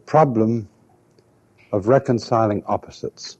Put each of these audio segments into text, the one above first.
problem of reconciling opposites.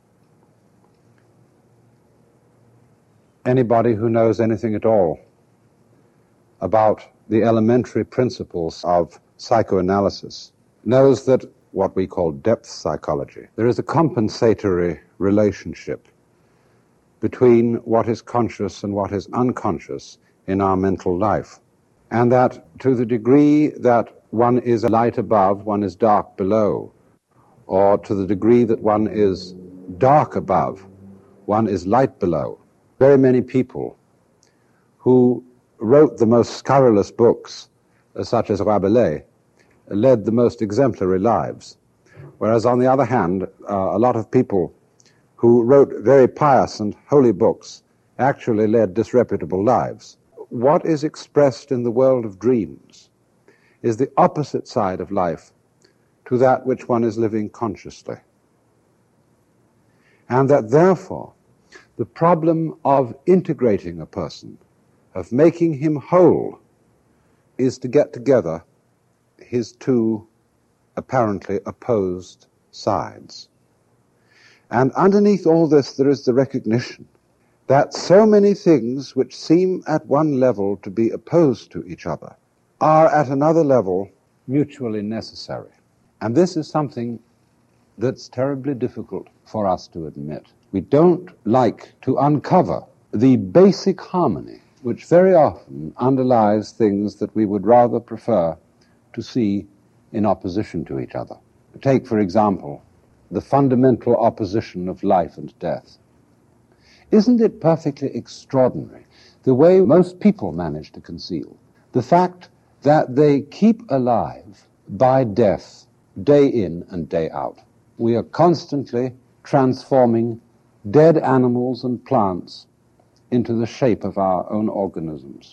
Anybody who knows anything at all about the elementary principles of psychoanalysis knows that what we call depth psychology, there is a compensatory relationship between what is conscious and what is unconscious in our mental life. And that to the degree that one is light above, one is dark below, or to the degree that one is dark above, one is light below. Very many people who wrote the most scurrilous books, such as Rabelais, led the most exemplary lives. Whereas on the other hand, a lot of people who wrote very pious and holy books actually led disreputable lives. What is expressed in the world of dreams is the opposite side of life to that which one is living consciously. And that therefore, the problem of integrating a person, of making him whole, is to get together his two apparently opposed sides. And underneath all this, there is the recognition that so many things which seem at one level to be opposed to each other are at another level mutually necessary. And this is something that's terribly difficult for us to admit. We don't like to uncover the basic harmony which very often underlies things that we would rather prefer to see in opposition to each other. Take, for example, the fundamental opposition of life and death. Isn't it perfectly extraordinary the way most people manage to conceal the fact that they keep alive by death day in and day out? We are constantly transforming dead animals and plants into the shape of our own organisms.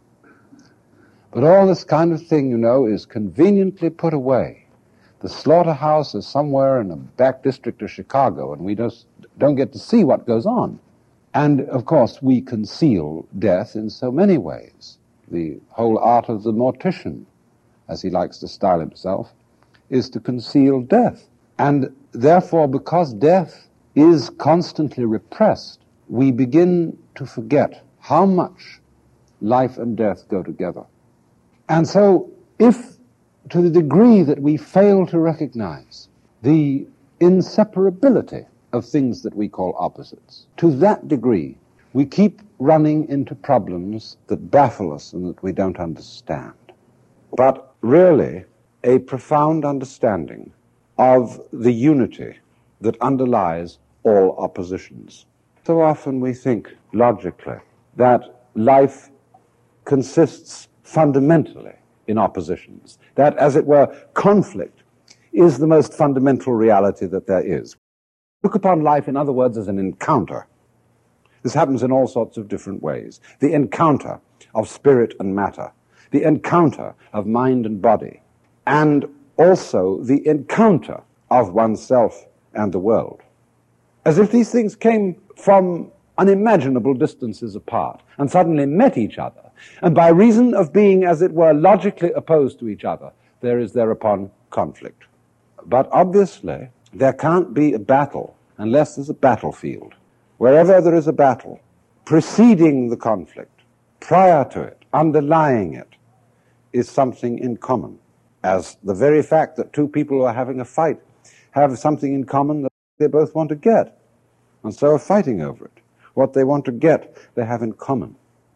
But all this kind of thing, is conveniently put away. The slaughterhouse is somewhere in a back district of Chicago, and we just don't get to see what goes on. And, of course, we conceal death in so many ways. The whole art of the mortician, as he likes to style himself, is to conceal death. And therefore, because death is constantly repressed, we begin to forget how much life and death go together. And so, if to the degree that we fail to recognize the inseparability of things that we call opposites, to that degree we keep running into problems that baffle us and that we don't understand. But really, a profound understanding of the unity that underlies all oppositions. So often we think logically that life consists fundamentally in oppositions, that, as it were, conflict is the most fundamental reality that there is. Look upon life, in other words, as an encounter. This happens in all sorts of different ways. The encounter of spirit and matter, the encounter of mind and body, and also the encounter of oneself and the world. As if these things came from unimaginable distances apart and suddenly met each other, and by reason of being, as it were, logically opposed to each other, there is thereupon conflict. But obviously, there can't be a battle unless there's a battlefield. Wherever there is a battle, preceding the conflict, prior to it, underlying it, is something in common. As the very fact that two people who are having a fight have something in common that they both want to get, and so are fighting over it. What they want to get, they have in common.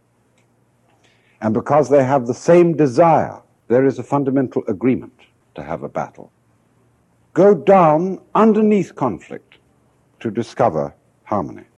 And because they have the same desire, there is a fundamental agreement to have a battle. Go down underneath conflict to discover harmony.